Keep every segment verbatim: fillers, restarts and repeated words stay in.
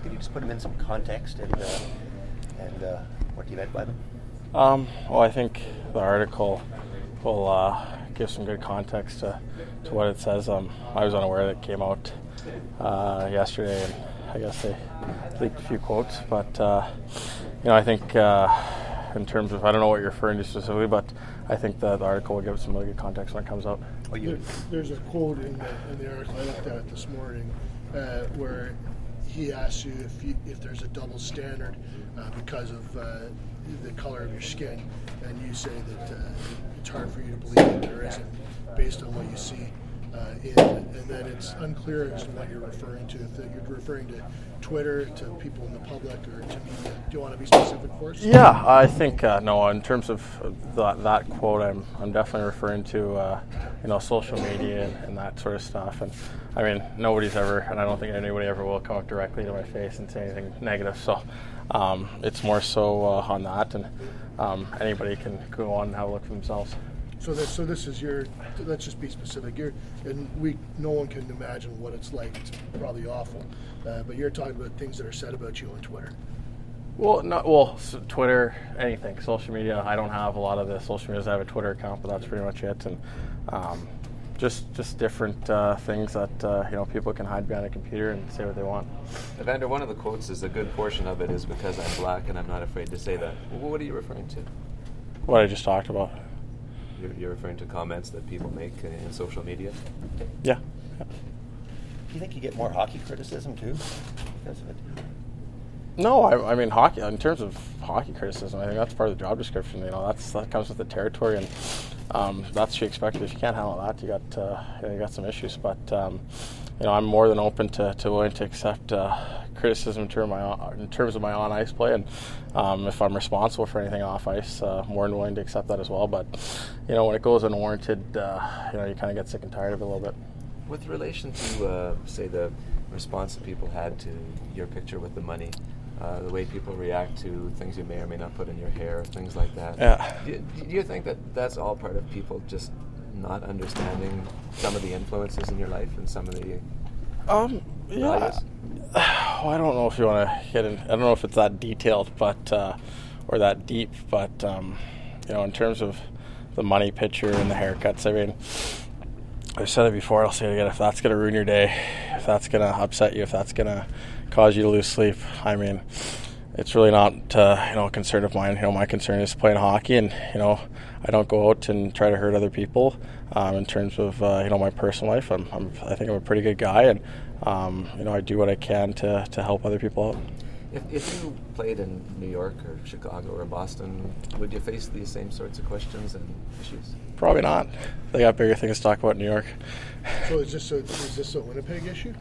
Could you just put them in some context and uh, and uh, what you meant by them? Um, well, I think the article will uh, give some good context to, to what it says. Um, I was unaware that it came out uh, yesterday, and I guess they leaked a few quotes. But uh, you know, I think uh, in terms of, I don't know what you're referring to specifically, but I think the, the article will give some really good context when it comes out. Oh, you, there's a quote in the, in the article I looked at this morning uh, where he asks you if you, if there's a double standard uh, because of uh, the color of your skin, and you say that uh, it's hard for you to believe that there isn't, based on what you see. Uh, in, and then it's unclear as to what you're referring to. If you're referring to Twitter, to people in the public, or to media. Do you want to be specific for us? Yeah, I think uh, no. In terms of that, that quote, I'm I'm definitely referring to uh, you know social media and, and that sort of stuff. And I mean, nobody's ever, and I don't think anybody ever will come up directly to my face and say anything negative. So um, it's more so uh, on that, and um, anybody can go on and have a look for themselves. So this, so this is your. Let's just be specific. You're, and we, no one can imagine what it's like. It's probably awful. Uh, but you're talking about things that are said about you on Twitter. Well, not well. So Twitter, anything, social media. I don't have a lot of the social media. I have a Twitter account, but that's pretty much it. And um, just just different uh, things that uh, you know people can hide behind a computer and say what they want. Evander, one of the quotes is a good portion of it is because I'm black and I'm not afraid to say that. What are you referring to? What I just talked about. You're referring to comments that people make in social media? Yeah. yeah. Do you think you get more hockey criticism too because of it? No, I, I mean hockey. In terms of hockey criticism, I think that's part of the job description. You know, that's that comes with the territory, and um, that's what you expect. If you can't handle that, you got uh, you, know, you got some issues. But um, you know, I'm more than open to, to willing to accept uh, criticism in terms of my in terms of my on ice play, and um, if I'm responsible for anything off ice, uh, more than willing to accept that as well. But you know, when it goes unwarranted, uh, you know, you kind of get sick and tired of it a little bit. With relation to, uh, say, the response that people had to your picture with the money, uh, the way people react to things you may or may not put in your hair, things like that. Yeah. Do you, do you think that that's all part of people just not understanding some of the influences in your life and some of the um yeah values? Well, I don't know if you want to get in. I don't know if it's that detailed, but uh, or that deep. But um, you know, in terms of the money picture and the haircuts, I mean, I've said it before. I'll say it again. If that's going to ruin your day, if that's going to upset you, if that's going to cause you to lose sleep, I mean, it's really not uh, you know a concern of mine. You know, my concern is playing hockey, and you know, I don't go out and try to hurt other people. Um, in terms of uh, you know my personal life, I'm, I'm I think I'm a pretty good guy, and um, you know I do what I can to, to help other people out. If, if you played in New York or Chicago or Boston, would you face these same sorts of questions and issues? Probably not. They got bigger things to talk about in New York. So is this a, is this a Winnipeg issue?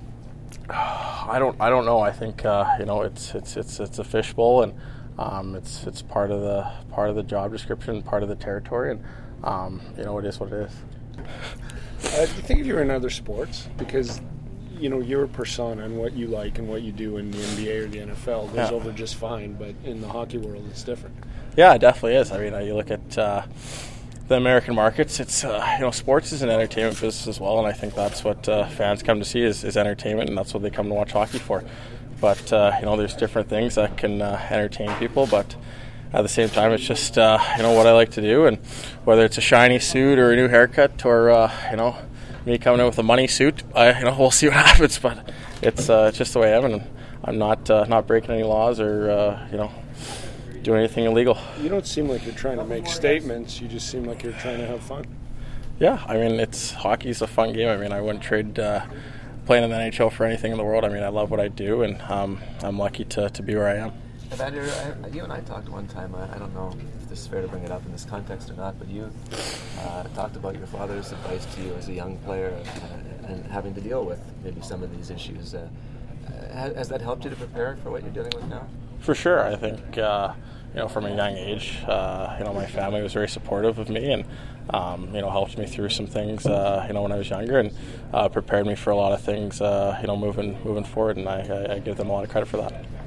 I don't I don't know. I think uh, you know it's it's it's it's a fishbowl, and um, it's it's part of the part of the job description, part of the territory, and um, you know it is what it is. Uh, do you think if you were in other sports, because you know your persona and what you like and what you do in the N B A or the N F L goes yeah. over just fine, but in the hockey world it's different. Yeah, it definitely is. I mean, uh, you look at uh, the American markets. It's uh, you know sports is an entertainment business as well, and I think that's what uh, fans come to see is, is entertainment, and that's what they come to watch hockey for. But uh, you know, there's different things that can uh, entertain people, but at the same time, it's just uh, you know what I like to do, and whether it's a shiny suit or a new haircut or uh, you know me coming in with a money suit, I you know we'll see what happens. But it's uh, it's just the way I am, and I'm not uh, not breaking any laws or uh, you know doing anything illegal. You don't seem like you're trying to make statements. You just seem like you're trying to have fun. Yeah, I mean it's hockey's a fun game. I mean I wouldn't trade uh, playing in the N H L for anything in the world. I mean I love what I do, and um, I'm lucky to to be where I am. Evander, I, you and I talked one time, I, I don't know if this is fair to bring it up in this context or not, but you uh, talked about your father's advice to you as a young player uh, and having to deal with maybe some of these issues. Uh, has, has that helped you to prepare for what you're dealing with now? For sure. I think, uh, you know, from a young age, uh, you know, my family was very supportive of me and, um, you know, helped me through some things, uh, you know, when I was younger, and uh, prepared me for a lot of things, uh, you know, moving moving forward, and I, I, I give them a lot of credit for that.